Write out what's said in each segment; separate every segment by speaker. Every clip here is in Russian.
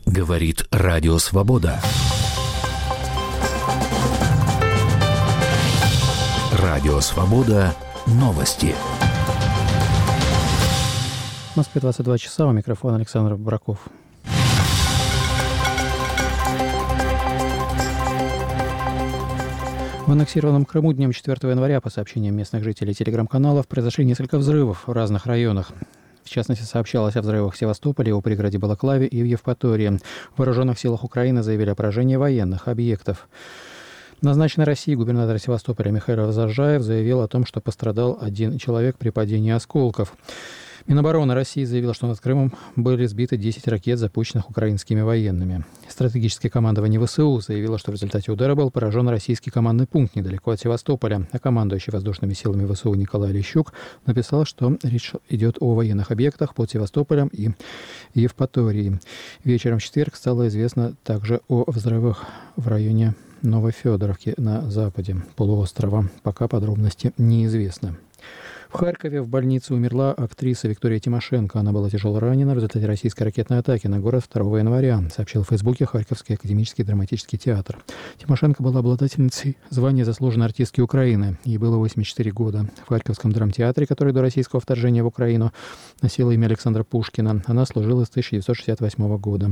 Speaker 1: Говорит Радио Свобода. Радио Свобода. Новости.
Speaker 2: В Москве 22 часа. У микрофона Александр Браков. В аннексированном Крыму днем 4 января, по сообщениям местных жителей телеграм-каналов, произошли несколько взрывов в разных районах. В частности, сообщалось о взрывах в Севастополе, у пригороде Балаклаве и в Евпатории. В вооруженных силах Украины заявили о поражении военных объектов. Назначенный Россией губернатор Севастополя Михаил Разоржаев заявил о том, что пострадал один человек при падении осколков. Минобороны России заявила, что над Крымом были сбиты 10 ракет, запущенных украинскими военными. Стратегическое командование ВСУ заявило, что в результате удара был поражен российский командный пункт недалеко от Севастополя. А командующий воздушными силами ВСУ Николай Лещук написал, что речь идет о военных объектах под Севастополем и Евпаторией. Вечером в четверг стало известно также о взрывах в районе Новофедоровки на западе полуострова. Пока подробности неизвестны. В Харькове в больнице умерла актриса Виктория Тимошенко. Она была тяжело ранена в результате российской ракетной атаки на город 2 января, сообщил в Фейсбуке Харьковский академический драматический театр. Тимошенко была обладательницей звания заслуженной артистки Украины. Ей было 84 года. В Харьковском драмтеатре, который до российского вторжения в Украину носила имя Александра Пушкина, она служила с 1968 года.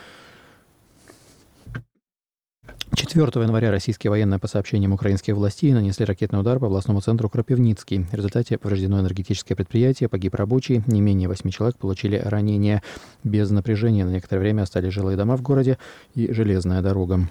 Speaker 2: 4 января российские военные, по сообщениям украинских властей, нанесли ракетный удар по областному центру Крапивницкий. В результате повреждено энергетическое предприятие, погиб рабочий, не менее 8 человек получили ранения. Без напряжения на некоторое время остались жилые дома в городе и железная дорога.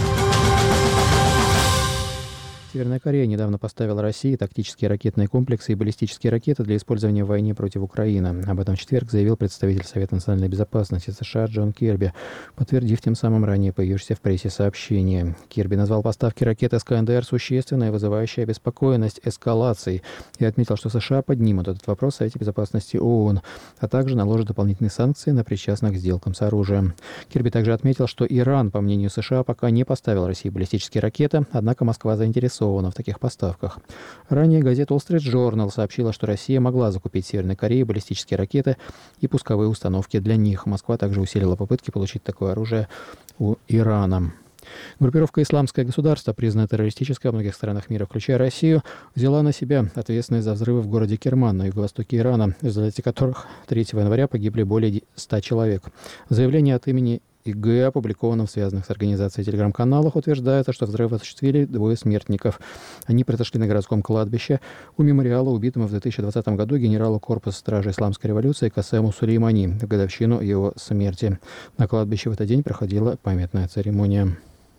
Speaker 2: Северная Корея недавно поставила России тактические ракетные комплексы и баллистические ракеты для использования в войне против Украины. Об этом в четверг заявил представитель Совета национальной безопасности США Джон Кирби, подтвердив тем самым ранее появившееся в прессе сообщение. Кирби назвал поставки ракет СКНДР существенной и вызывающей обеспокоенность эскалацией и отметил, что США поднимут этот вопрос в Совете безопасности ООН, а также наложат дополнительные санкции на причастных к сделкам с оружием. Кирби также отметил, что Иран, по мнению США, пока не поставил России баллистические ракеты, однако Москва заинтересована в таких поставках. Ранее газета Wall Street Journal сообщила, что Россия могла закупить Северной Корее баллистические ракеты и пусковые установки для них. Москва также усилила попытки получить такое оружие у Ирана. Группировка «Исламское государство», признанная террористической во многих странах мира, включая Россию, взяла на себя ответственность за взрывы в городе Керман на юго-востоке Ирана, в результате которых 3 января погибли более 100 человек. Заявление от имени ИГ, опубликованном в связанных с организацией телеграм-каналах, утверждается, что взрыв осуществили 2 смертников. Они произошли на городском кладбище у мемориала убитому в 2020 году генералу корпуса стражи исламской революции Касему Сулеймани в годовщину его смерти. На кладбище в этот день проходила памятная церемония.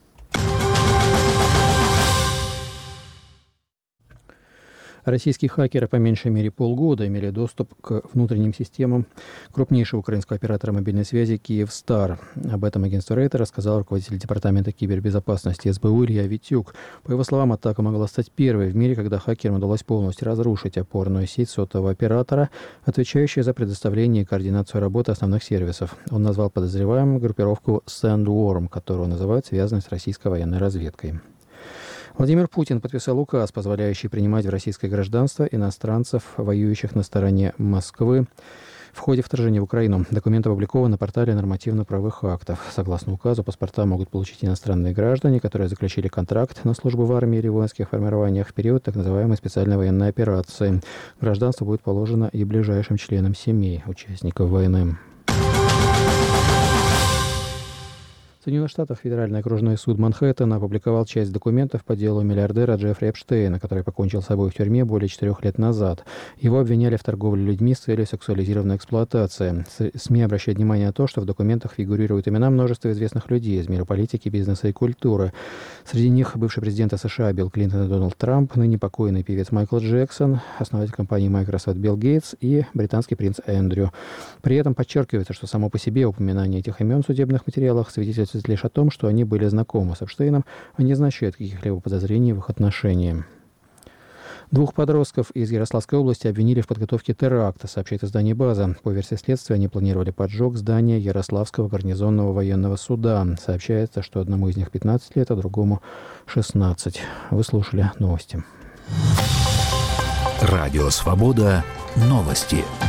Speaker 2: Российские хакеры по меньшей мере полгода имели доступ к внутренним системам крупнейшего украинского оператора мобильной связи «Киевстар». Об этом агентству Рейтер рассказал руководитель департамента кибербезопасности СБУ Илья Витюк. По его словам, атака могла стать первой в мире, когда хакерам удалось полностью разрушить опорную сеть сотового оператора, отвечающую за предоставление и координацию работы основных сервисов. Он назвал подозреваемым группировку Sandworm, которую называют связанной с российской военной разведкой. Владимир Путин подписал указ, позволяющий принимать в российское гражданство иностранцев, воюющих на стороне Москвы в ходе вторжения в Украину. Документ опубликован на портале нормативно-правовых актов. Согласно указу, паспорта могут получить иностранные граждане, которые заключили контракт на службу в армии или воинских формированиях в период так называемой специальной военной операции. Гражданство будет положено и ближайшим членам семей участников войны. В Соединенных Штатах Федеральный окружной суд Манхэттена опубликовал часть документов по делу миллиардера Джеффри Эпштейна, который покончил с собой в тюрьме более 4 лет назад. Его обвиняли в торговле людьми с целью сексуализированной эксплуатации. СМИ обращают внимание на то, что в документах фигурируют имена множества известных людей из мира политики, бизнеса и культуры. Среди них бывший президент США Билл Клинтон и Дональд Трамп, ныне покойный певец Майкл Джексон, основатель компании Microsoft Билл Гейтс и британский принц Эндрю. При этом подчеркивается, что само по себе упоминание этих имен в судебных материалах свидетельствует лишь о том, что они были знакомы с Эпштейном, а не означает каких-либо подозрений в их отношении. 2 подростков из Ярославской области обвинили в подготовке теракта, сообщает издание «База». По версии следствия, они планировали поджог здания Ярославского гарнизонного военного суда. Сообщается, что одному из них 15 лет, а другому 16. Вы слушали новости.
Speaker 1: Радио «Свобода». Новости.